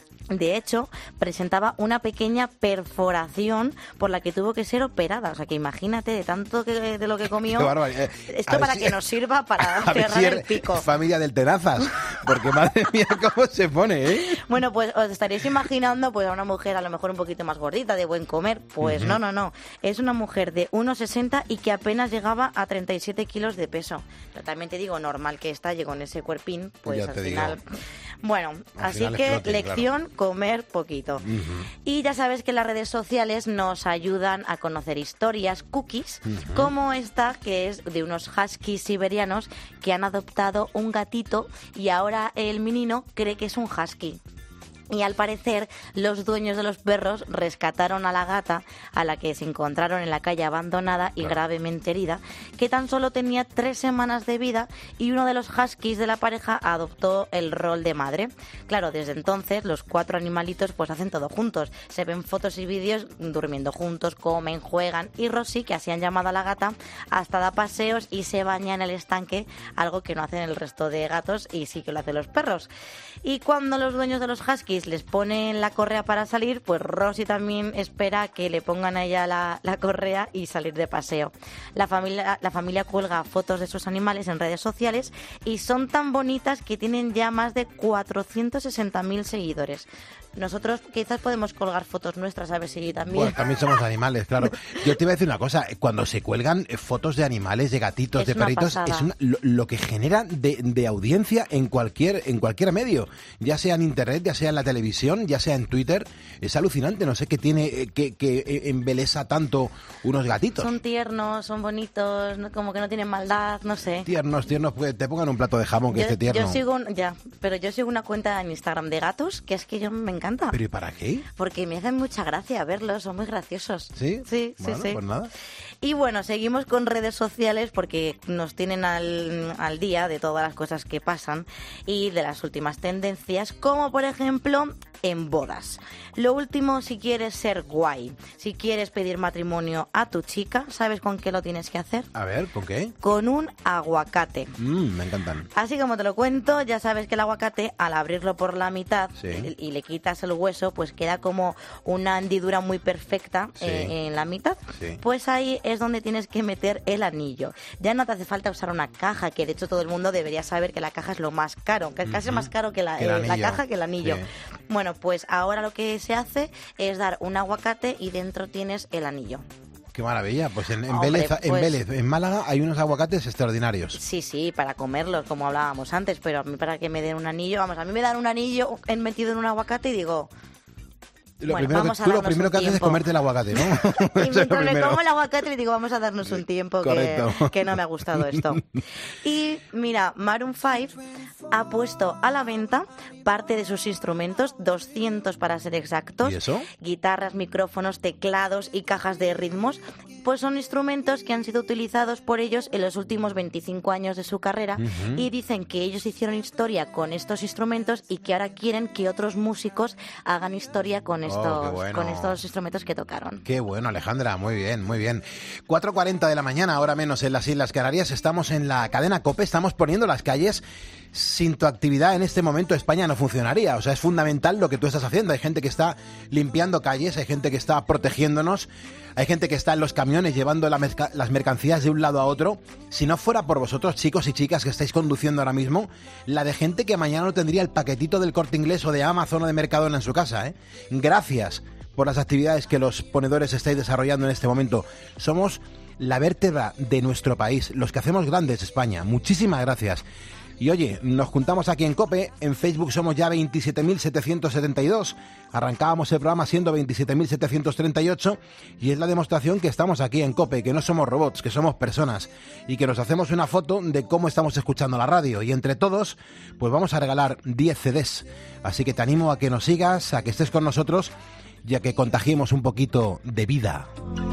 De hecho, presentaba una pequeña perforación por la que tuvo que ser operada. O sea, que imagínate de tanto de lo que comió. Qué barbaridad. Esto para que nos sirva para A ver cerrar si el eres pico. familia del Tenazas, porque madre mía cómo se pone, ¿eh? Bueno, pues os estaréis imaginando pues a una mujer a lo mejor un poquito más gordita, de buen comer. Pues no. Es una mujer de 1,60 y que apenas llegaba a 37 kilos de peso. Pero también te digo, normal que estalle con ese cuerpín, pues Ya al te final... digo. Bueno, Al así final que exploten, lección, comer poquito. Y ya sabes que las redes sociales nos ayudan a conocer historias, cookies, como esta que es de unos huskies siberianos que han adoptado un gatito y ahora el menino cree que es un husky. Y al parecer los dueños de los perros rescataron a la gata, a la que se encontraron en la calle abandonada y gravemente herida, que tan solo tenía 3 semanas de vida, y uno de los huskies de la pareja adoptó el rol de madre. Claro, desde entonces los 4 animalitos pues hacen todo juntos. Se ven fotos y vídeos durmiendo juntos, comen, juegan, y Rosy, que así han llamado a la gata, hasta da paseos y se baña en el estanque, algo que no hacen el resto de gatos y sí que lo hacen los perros. Y cuando los dueños de los huskies les ponen la correa para salir, pues Rosy también espera que le pongan a ella la correa y salir de paseo. La familia cuelga fotos de sus animales en redes sociales y son tan bonitas que tienen ya más de 460.000 seguidores. Nosotros quizás podemos colgar fotos nuestras, a ver si también... Bueno, también somos animales, claro. Yo te iba a decir una cosa, cuando se cuelgan fotos de animales, de gatitos, Es de una perritos, pasada. es lo que genera de audiencia en cualquier medio, ya sea en internet, ya sea en la televisión, ya sea en Twitter. Es alucinante, no sé qué tiene, que embelesa tanto unos gatitos. Son tiernos, son bonitos, como que no tienen maldad, no sé. Tiernos, pues te pongan un plato de jamón que esté tierno. Yo sigo una cuenta en Instagram de gatos que es que yo me encanta. ¿Pero y para qué? Porque me hacen mucha gracia verlos, son muy graciosos. ¿Sí? Sí. Bueno, pues nada. Y bueno, seguimos con redes sociales porque nos tienen al día de todas las cosas que pasan y de las últimas tendencias, como por ejemplo en bodas. Lo último, si quieres ser guay, si quieres pedir matrimonio a tu chica, ¿sabes con qué lo tienes que hacer? A ver, ¿con qué? Con un aguacate. Me encantan. Así como te lo cuento, ya sabes que el aguacate, al abrirlo por la mitad Sí. y le quitas el hueso, pues queda como una hendidura muy perfecta Sí. en la mitad. Sí. Pues ahí es donde tienes que meter el anillo. Ya no te hace falta usar una caja, que de hecho todo el mundo debería saber que la caja es lo más caro, que es casi más caro que la anillo. caja que el anillo. Sí. Bueno, pues ahora lo que se hace es dar un aguacate y dentro tienes el anillo. Qué maravilla. Pues en Hombre, Vélez, pues- en Vélez, en Málaga, hay unos aguacates extraordinarios. Sí, para comerlos, como hablábamos antes, pero a mí para que me den un anillo, vamos, a mí me dan un anillo metido en un aguacate y digo, Tú lo primero que haces es comerte el aguacate, ¿no? Y mientras me como el aguacate le digo, vamos a darnos un tiempo que no me ha gustado esto. Y mira, Maroon 5 ha puesto a la venta parte de sus instrumentos, 200 para ser exactos. ¿Y eso? Guitarras, micrófonos, teclados y cajas de ritmos. Pues son instrumentos que han sido utilizados por ellos en los últimos 25 años de su carrera y dicen que ellos hicieron historia con estos instrumentos y que ahora quieren que otros músicos hagan historia con estos instrumentos que tocaron. Qué bueno, Alejandra, muy bien, muy bien. 4:40 de la mañana, ahora menos en las Islas Canarias, estamos en la cadena COPE, estamos poniendo las calles. Sin tu actividad en este momento España no funcionaría, o sea, es fundamental lo que tú estás haciendo. Hay gente que está limpiando calles, hay gente que está protegiéndonos, hay gente que está en los camiones llevando las mercancías de un lado a otro. Si no fuera por vosotros, chicos y chicas que estáis conduciendo ahora mismo, la de gente que mañana no tendría el paquetito del Corte Inglés o de Amazon o de Mercadona en su casa, ¿eh? Gracias por las actividades que los ponedores estáis desarrollando en este momento. Somos la vértebra de nuestro país, los que hacemos grandes España. Muchísimas gracias. Y oye, nos juntamos aquí en COPE, en Facebook somos ya 27.772, arrancábamos el programa siendo 27.738 y es la demostración que estamos aquí en COPE, que no somos robots, que somos personas y que nos hacemos una foto de cómo estamos escuchando la radio y entre todos pues vamos a regalar 10 CDs, así que te animo a que nos sigas, a que estés con nosotros y a que contagiemos un poquito de vida.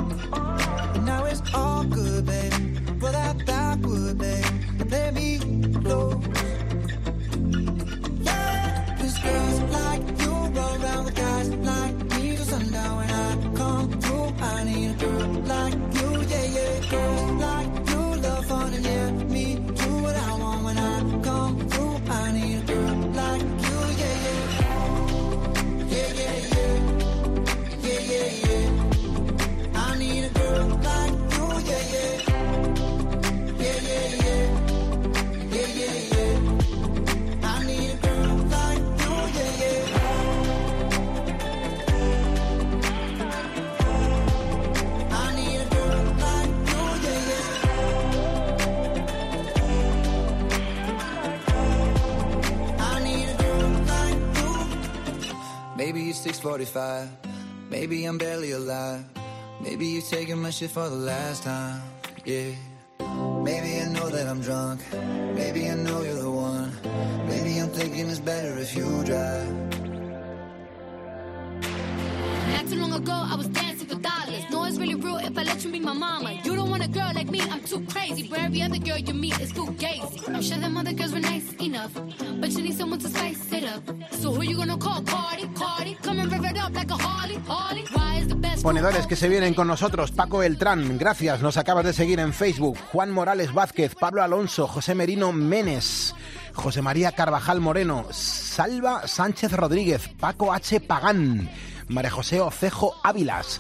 Maybe it's 6:45, maybe I'm barely alive. Maybe you're taking my shit for the last time, yeah. Maybe I know that I'm drunk, maybe I know you're the one. Maybe I'm thinking it's better if you drive. Not too long ago, I was dancing for dollars. No, it's really real if I let you be my mama. You don't want a girl like me, I'm too crazy. But every other girl you meet is too gazy. I'm sure them other girls were nice enough, but you need someone to spice it up. So who you gonna call? Cardi, Cardi. Come and rev it up like a Harley, Harley. Why is the best? Ponedores que se vienen con nosotros, Paco Beltrán, gracias, nos acabas de seguir en Facebook. Juan Morales Vázquez, Pablo Alonso, José Merino Menes, José María Carvajal Moreno, Salva Sánchez Rodríguez, Paco H. Pagán, María José Ocejo Avilés,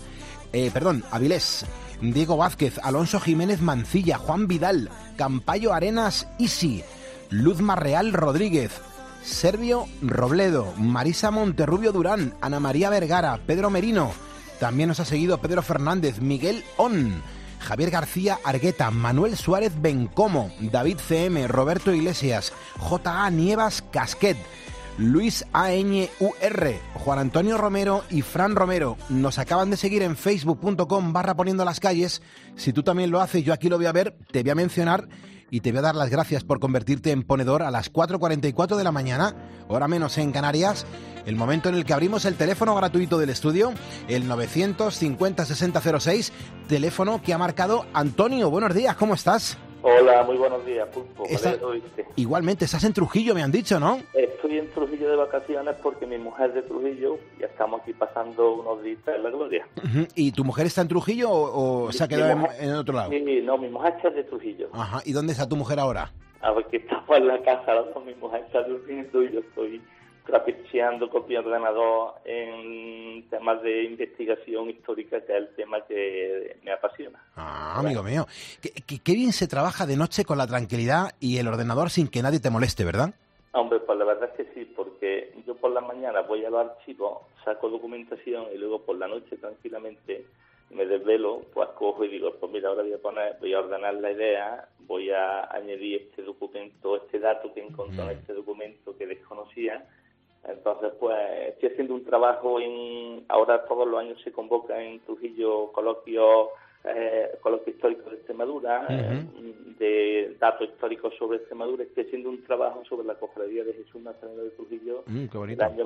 Diego Vázquez, Alonso Jiménez Mancilla, Juan Vidal, Campayo Arenas Isi, Luz Marreal Rodríguez, Servio Robledo, Marisa Monterrubio Durán, Ana María Vergara, Pedro Merino, también nos ha seguido Pedro Fernández, Miguel On, Javier García Argueta, Manuel Suárez Bencomo, David CM, Roberto Iglesias, J.A. Nievas Casquet, Luis A.Ñ.U.R., Juan Antonio Romero y Fran Romero. Nos acaban de seguir en facebook.com/poniendo las calles. Si tú también lo haces, yo aquí lo voy a ver, te voy a mencionar y te voy a dar las gracias por convertirte en ponedor a las 4:44 de la mañana, hora menos en Canarias, el momento en el que abrimos el teléfono gratuito del estudio, el 950-6006, teléfono que ha marcado Antonio. Buenos días, ¿cómo estás? Hola, muy buenos días, Pulpo. Igualmente, estás en Trujillo, me han dicho, ¿no? Estoy en Trujillo de vacaciones porque mi mujer es de Trujillo y estamos aquí pasando unos días en la gloria. ¿Y tu mujer está en Trujillo o se ha quedado en otro lado? No, mi mujer está de Trujillo. Ajá, ¿y dónde está tu mujer ahora? A ver, que estamos en la casa, ahora mi mujer está durmiendo y yo estoy trapicheando con mi ordenador en temas de investigación histórica, que es el tema que me apasiona. Ah, amigo mío. Qué bien se trabaja de noche con la tranquilidad y el ordenador sin que nadie te moleste, ¿verdad? Hombre, pues la verdad es que sí, porque yo por la mañana voy a los archivos, saco documentación y luego por la noche tranquilamente me desvelo, pues cojo y digo, pues mira, ahora voy a ordenar la idea, voy a añadir este documento, este dato que encontré en este documento que desconocía, Entonces, pues, estoy haciendo un trabajo ahora todos los años se convoca en Trujillo coloquio histórico de Extremadura, de datos históricos sobre Extremadura. Estoy haciendo un trabajo sobre la cofradía de Jesús Nazareno de Trujillo del año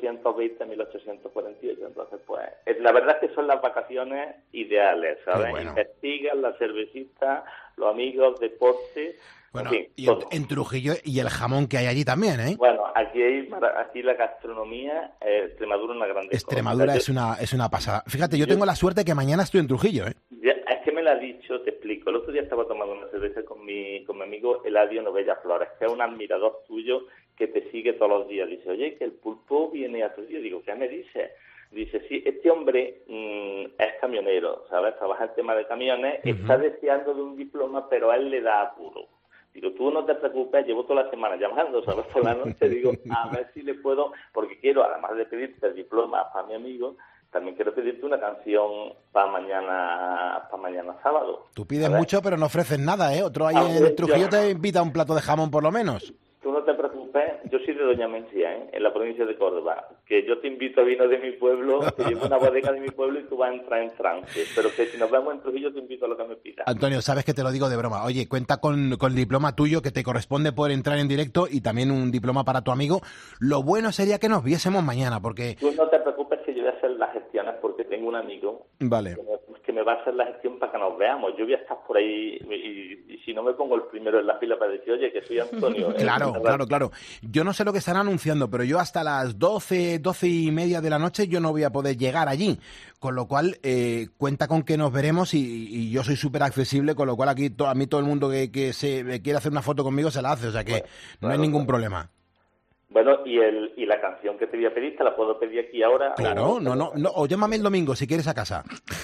1820-1848. Entonces, pues, la verdad es que son las vacaciones ideales, ¿sabes? Bueno. Investigan, la cervecita, los amigos, deporte. Bueno, en fin, y todo. en Trujillo y el jamón que hay allí también, ¿eh? Bueno, aquí la gastronomía, Extremadura es una grande Extremadura es una pasada. Fíjate, yo tengo la suerte que mañana estoy en Trujillo, ¿eh? Es que me lo ha dicho, te explico. El otro día estaba tomando una cerveza con mi amigo Eladio Novella Flores, que es un admirador tuyo que te sigue todos los días. Dice, oye, que el pulpo viene a Trujillo. Digo, ¿qué me dices? Dice, sí, este hombre es camionero, ¿sabes? Trabaja en tema de camiones, está deseando de un diploma, pero a él le da apuro. Digo, tú no te preocupes, llevo toda la semana llamando, ¿sabes? Por la noche digo, a ver si le puedo, porque quiero, además de pedirte el diploma para mi amigo, también quiero pedirte una canción para mañana sábado. Tú pides mucho, pero no ofreces nada, ¿eh? Otro ahí en Trujillo te invita a un plato de jamón, por lo menos. Tú no te preocupes, yo soy de Doña Mencía, en la provincia de Córdoba, que yo te invito a vino de mi pueblo, te llevo una bodega de mi pueblo y tú vas a entrar en trance, pero que si nos vemos en Trujillo te invito a lo que me pidas. Antonio, sabes que te lo digo de broma. Oye, cuenta con el diploma tuyo que te corresponde poder entrar en directo y también un diploma para tu amigo. Lo bueno sería que nos viésemos mañana, porque... Tú no te preocupes que yo voy a hacer las gestiones porque tengo un amigo vale. que me va a hacer la gestión para que nos veamos. Yo voy a estar por ahí y si no me pongo el primero en la fila para decir, oye, que soy Antonio. Claro. Yo no sé lo que están anunciando, pero yo hasta las 12 y media de la noche yo no voy a poder llegar allí. Con lo cual, cuenta con que nos veremos y yo soy súper accesible, con lo cual aquí a mí todo el mundo que se quiere hacer una foto conmigo se la hace, o sea que no hay ningún problema. Bueno, y la canción que te voy a pedir, ¿te la puedo pedir aquí ahora? Claro, no, o llámame el domingo si quieres a casa.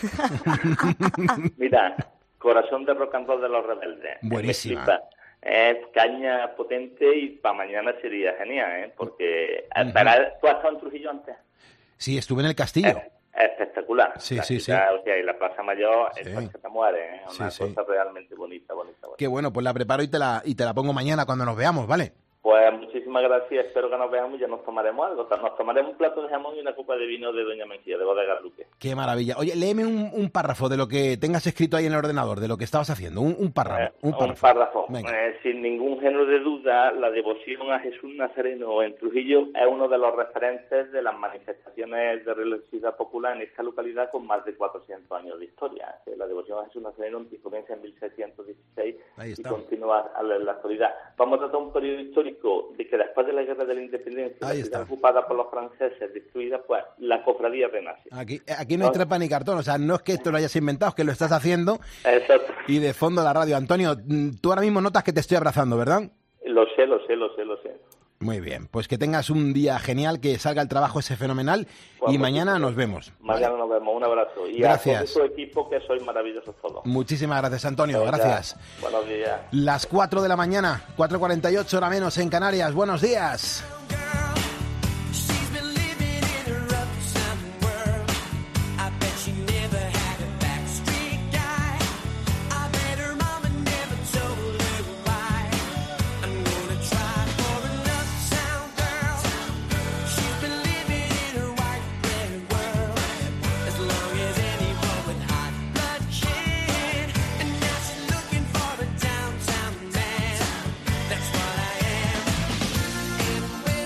Mira, Corazón de Rock and Roll de los Rebeldes. Buenísima. Es caña potente y para mañana sería genial, porque... ¿Tú has estado en Trujillo antes? Sí, estuve en el Castillo. Espectacular. Sí. O sea, y la Plaza Mayor es que te muere, es una cosa realmente bonita. Qué bueno, pues la preparo y te la pongo mañana cuando nos veamos, ¿vale? Pues muchísimas gracias, espero que nos veamos y ya nos tomaremos algo. Nos tomaremos un plato de jamón y una copa de vino de Doña Mencía, de Bodega Luque. Qué maravilla. Oye, léeme un párrafo de lo que tengas escrito ahí en el ordenador, de lo que estabas haciendo. Un párrafo. Un párrafo. Sin ningún género de duda, la devoción a Jesús Nazareno en Trujillo es uno de los referentes de las manifestaciones de religiosidad popular en esta localidad con más de 400 años de historia. La devoción a Jesús Nazareno comienza en 1616 y continúa en la actualidad. Vamos a tratar un periodo histórico de que después de la Guerra de la Independencia, la ciudad ocupada por los franceses, destruida, pues la cofradía renace. Aquí no hay trepa ni cartón, o sea, no es que esto lo hayas inventado, es que lo estás haciendo. Exacto. Y de fondo la radio. Antonio, tú ahora mismo notas que te estoy abrazando, ¿verdad? Lo sé. Muy bien, pues que tengas un día genial, que salga el trabajo ese fenomenal y mañana nos vemos. Mañana nos vemos, un abrazo. Y gracias. A todo tu equipo, que sois maravillosos todos. Muchísimas gracias, Antonio, gracias. Buenos días. Las 4 de la mañana, 4:48 hora menos en Canarias. Buenos días. That's what I am.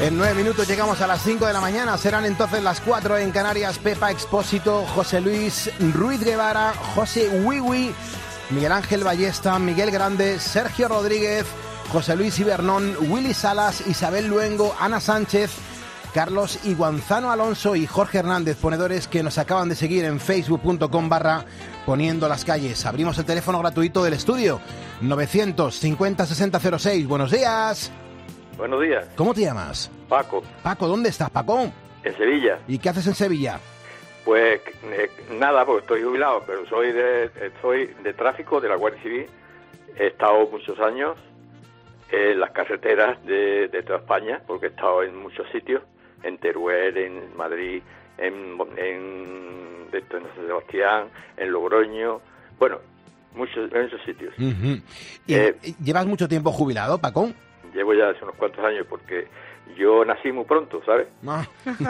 En 9 minutos llegamos a las 5 de la mañana, serán entonces las 4 en Canarias. Pepa Expósito, José Luis Ruiz Guevara, José Wiwi, Miguel Ángel Ballesta, Miguel Grande, Sergio Rodríguez, José Luis Ibernón, Willy Salas, Isabel Luengo, Ana Sánchez, Carlos Iguanzano Alonso y Jorge Hernández, ponedores que nos acaban de seguir en facebook.com/poniendo las calles. Abrimos el teléfono gratuito del estudio, 950-6006. Buenos días. Buenos días. ¿Cómo te llamas? Paco. Paco, ¿dónde estás, Paco? En Sevilla. ¿Y qué haces en Sevilla? Pues nada, porque estoy jubilado, pero soy de tráfico de la Guardia Civil. He estado muchos años en las carreteras de toda España, porque he estado en muchos sitios, en Teruel, en Madrid, en San Sebastián, en Logroño, bueno, muchos sitios. Uh-huh. ¿Llevas mucho tiempo jubilado, Paco? Llevo ya hace unos cuantos años, porque yo nací muy pronto, ¿sabes? Ah.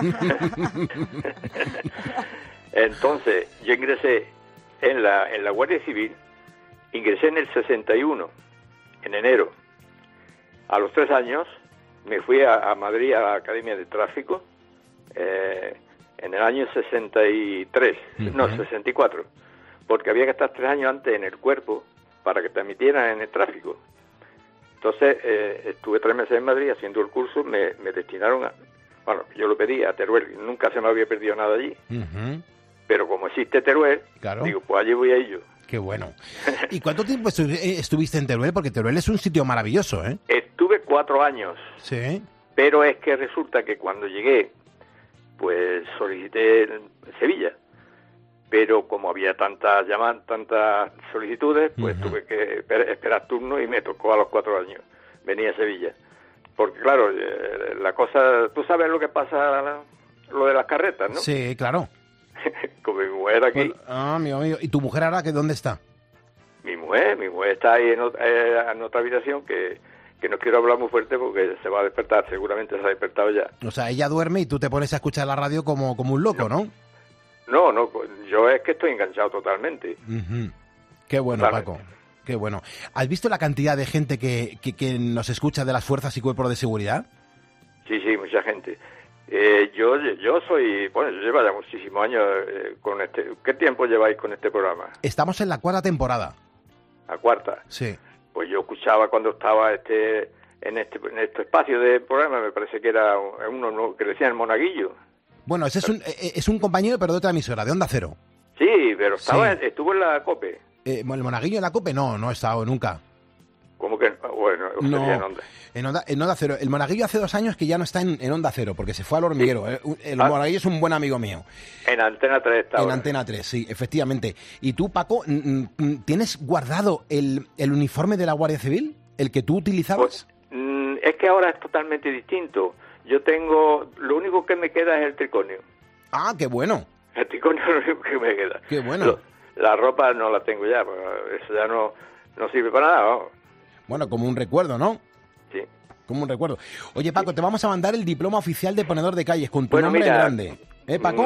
Entonces, yo ingresé en la Guardia Civil, ingresé en el 61, en enero. A los 3 años me fui a Madrid, a la Academia de Tráfico, en el año 63, no, 64, porque había que estar 3 años antes en el cuerpo para que te admitieran en el tráfico. Entonces, estuve 3 meses en Madrid haciendo el curso, me destinaron a... Bueno, yo lo pedí a Teruel, nunca se me había perdido nada allí, pero como existe Teruel, claro, digo, pues allí voy a ello. Qué bueno. ¿Y cuánto tiempo estuviste en Teruel? Porque Teruel es un sitio maravilloso, ¿eh? Estuve 4 años. Sí. Pero es que resulta que cuando llegué, pues solicité en Sevilla. Pero como había tantas solicitudes, pues tuve que esperar turno y me tocó a los 4 años. Venía a Sevilla. Porque claro, la cosa... Tú sabes lo que pasa, lo de las carretas, ¿no? Sí, claro. Como mi mujer aquí. Bueno, mi amigo. ¿Y tu mujer ahora dónde está? Mi mujer está ahí en otra habitación que no quiero hablar muy fuerte porque se va a despertar, seguramente se ha despertado ya. O sea, ella duerme y tú te pones a escuchar la radio como un loco, ¿no? No, yo es que estoy enganchado totalmente. Uh-huh. Qué bueno, totalmente. Paco, qué bueno. ¿Has visto la cantidad de gente que nos escucha de las fuerzas y cuerpos de seguridad? Sí, mucha gente. Yo soy, bueno, yo llevo ya muchísimos años con este. ¿Qué tiempo lleváis con este programa? Estamos en la 4ª temporada. ¿La 4ª? Sí. Pues yo escuchaba cuando estaba en este espacio de programa, me parece que era uno que le decían el Monaguillo. Bueno, ese es un compañero, pero de otra emisora, de Onda Cero. Sí, pero estuvo en la COPE. ¿El Monaguillo en la COPE? No he estado nunca. ¿Cómo que? Bueno, no. En Onda Cero. El Monaguillo hace 2 años que ya no está en Onda Cero, porque se fue al hormiguero. El Monaguillo es un buen amigo mío. En Antena 3 estaba. En Antena 3, sí, efectivamente. ¿Y tú, Paco, tienes guardado el uniforme de la Guardia Civil? ¿El que tú utilizabas? Pues, es que ahora es totalmente distinto. Yo tengo... Lo único que me queda es el tricornio. Ah, qué bueno. El tricornio es lo único que me queda. Qué bueno. La ropa no la tengo ya, eso ya no sirve para nada, ¿no? Bueno, como un recuerdo, ¿no? Sí. Como un recuerdo. Oye, Paco, te vamos a mandar el diploma oficial de ponedor de calles con tu nombre en grande. ¿Eh, Paco?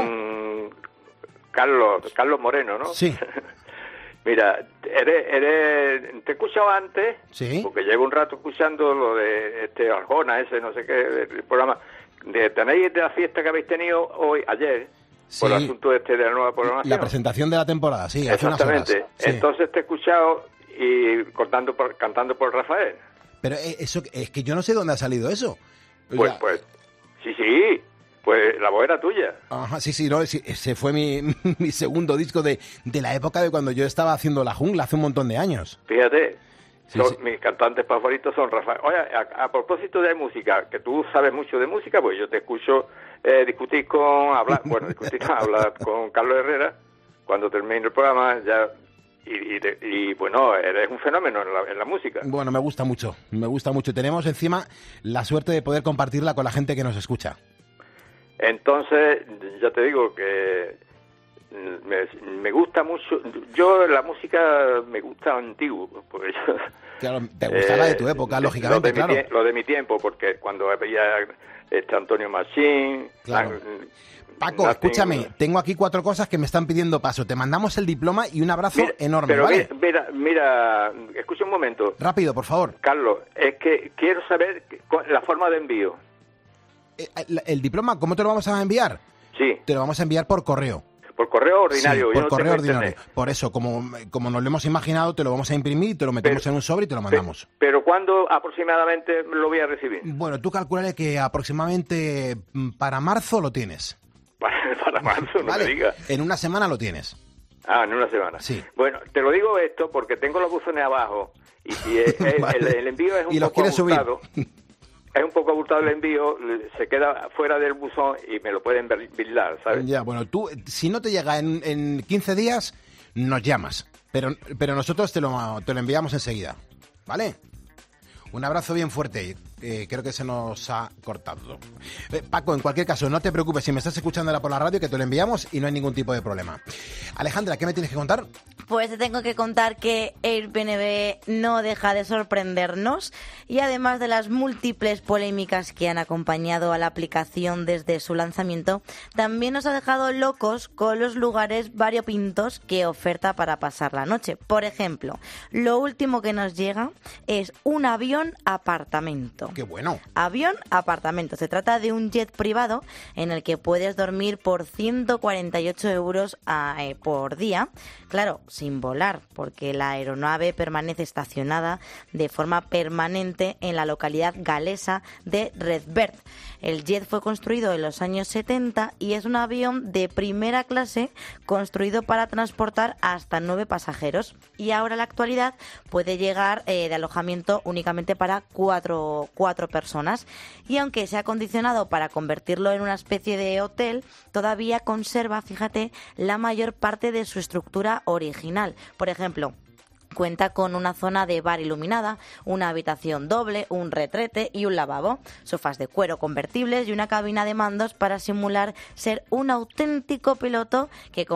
Carlos Moreno, ¿no? Sí. Mira, te he escuchado antes, ¿sí? Porque llevo un rato escuchando lo de Arjona, no sé qué, el programa. ¿Tenéis de la fiesta que habéis tenido ayer? Sí. Por el asunto de la nueva programación. La presentación de la temporada, sí, hace unas horas. Exactamente. Sí. Entonces te he escuchado y cantando por Rafael. Pero eso es que yo no sé dónde ha salido eso. Pues, sí. Pues la voz era tuya. Ajá, sí, no, ese fue mi segundo disco de la época de cuando yo estaba haciendo La Jungla hace un montón de años. Fíjate, mis cantantes favoritos son Rafael. Oye, a propósito de música, que tú sabes mucho de música, pues yo te escucho discutir hablar con Carlos Herrera cuando termine el programa ya. Y bueno, eres un fenómeno en la música. Bueno, me gusta mucho. Tenemos encima la suerte de poder compartirla con la gente que nos escucha. Entonces, ya te digo que me gusta mucho. Yo la música me gusta antiguo. Porque yo, claro, te gusta la de tu época, lógicamente, claro. Lo de mi tiempo, porque cuando veía Antonio Machín... Claro. Paco, escúchame, tengo aquí 4 cosas que me están pidiendo paso. Te mandamos el diploma y un abrazo enorme, pero ¿vale? Mira, escucha un momento. Rápido, por favor. Carlos, es que quiero saber la forma de envío. el diploma, ¿cómo te lo vamos a enviar? Sí. Te lo vamos a enviar por correo. Por correo ordinario. Sí, yo por no correo tengo ordinario. internet. Por eso, como nos lo hemos imaginado, te lo vamos a imprimir, te lo metemos en un sobre y te lo mandamos. Pero ¿cuándo aproximadamente lo voy a recibir? Bueno, tú calculale que aproximadamente para marzo lo tienes. Para marzo, no me digas. En una semana lo tienes. Ah, en una semana. Sí. Bueno, te lo digo esto porque tengo los buzones abajo y si el envío es un Y los poco quieres subir. abultado, es un poco abultado el envío, se queda fuera del buzón y me lo pueden bildar, ¿sabes? Ya, bueno, tú, si no te llega en 15 días, nos llamas. Pero nosotros te lo enviamos enseguida, ¿vale? Un abrazo bien fuerte. Creo que se nos ha cortado. Paco, en cualquier caso, no te preocupes si me estás escuchando ahora por la radio, que te lo enviamos y no hay ningún tipo de problema. Alejandra, ¿qué me tienes que contar? Pues te tengo que contar que Airbnb no deja de sorprendernos y además de las múltiples polémicas que han acompañado a la aplicación desde su lanzamiento, también nos ha dejado locos con los lugares variopintos que oferta para pasar la noche. Por ejemplo, lo último que nos llega es un avión apartamento. ¡Qué bueno! Avión apartamento. Se trata de un jet privado en el que puedes dormir por 148 euros por día. Claro, sin volar, porque la aeronave permanece estacionada de forma permanente en la localidad galesa de Redbird. El jet fue construido en los años 70 y es un avión de primera clase construido para transportar hasta 9 pasajeros. Y ahora en la actualidad puede llegar de alojamiento únicamente para cuatro personas. Y aunque se ha acondicionado para convertirlo en una especie de hotel, todavía conserva, fíjate, la mayor parte de su estructura original. Por ejemplo, cuenta con una zona de bar iluminada, una habitación doble, un retrete y un lavabo, sofás de cuero convertibles y una cabina de mandos para simular ser un auténtico piloto que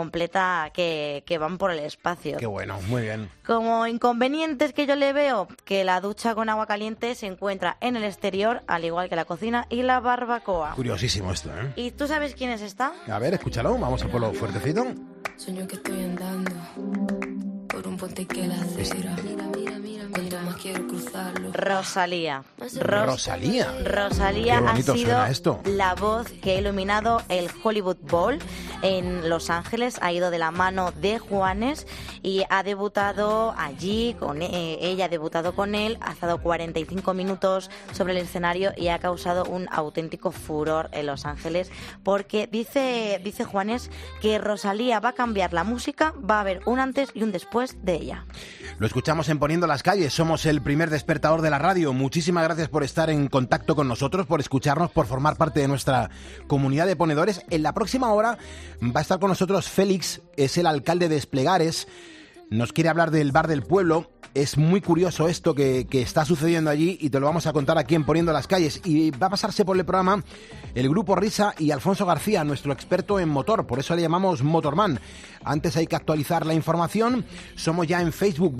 van por el espacio. Qué bueno, muy bien. Como inconvenientes que yo le veo, que la ducha con agua caliente se encuentra en el exterior, al igual que la cocina y la barbacoa. Curiosísimo esto, ¿eh? ¿Y tú sabes quién es esta? A ver, escúchalo, vamos a por lo fuertecito. Sueño que estoy andando por un puente que la acera. Cuanto más quiero cruzarlo. Rosalía. Rosalía. Rosalía Qué ha bonito sido suena esto. la voz que ha iluminado el Hollywood Bowl en Los Ángeles. Ha ido de la mano de Juanes y ha debutado allí, ella ha debutado con él, ha estado 45 minutos sobre el escenario y ha causado un auténtico furor en Los Ángeles porque dice Juanes que Rosalía va a cambiar la música, va a haber un antes y un después de ella. Lo escuchamos en Poniendo las Calles, somos el primer despertador de la radio. Muchísimas gracias por estar en contacto con nosotros, por escucharnos, por formar parte de nuestra comunidad de ponedores. En la próxima hora va a estar con nosotros Félix, es el alcalde de Esplegares. Nos quiere hablar del bar del pueblo. Es muy curioso esto que está sucediendo allí y te lo vamos a contar aquí en Poniendo las Calles. Y va a pasarse por el programa el Grupo Risa y Alfonso García, nuestro experto en motor. Por eso le llamamos Motorman. Antes hay que actualizar la información. Somos ya en Facebook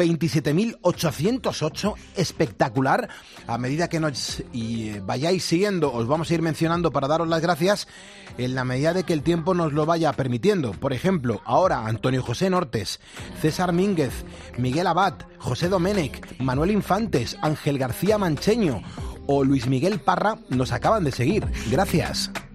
27.808. Espectacular. A medida que nos vayáis siguiendo, os vamos a ir mencionando para daros las gracias en la medida de que el tiempo nos lo vaya permitiendo. Por ejemplo, ahora Antonio José Nortes, César Mínguez, Miguel Abad, José Domenech, Manuel Infantes, Ángel García Mancheño o Luis Miguel Parra nos acaban de seguir. Gracias.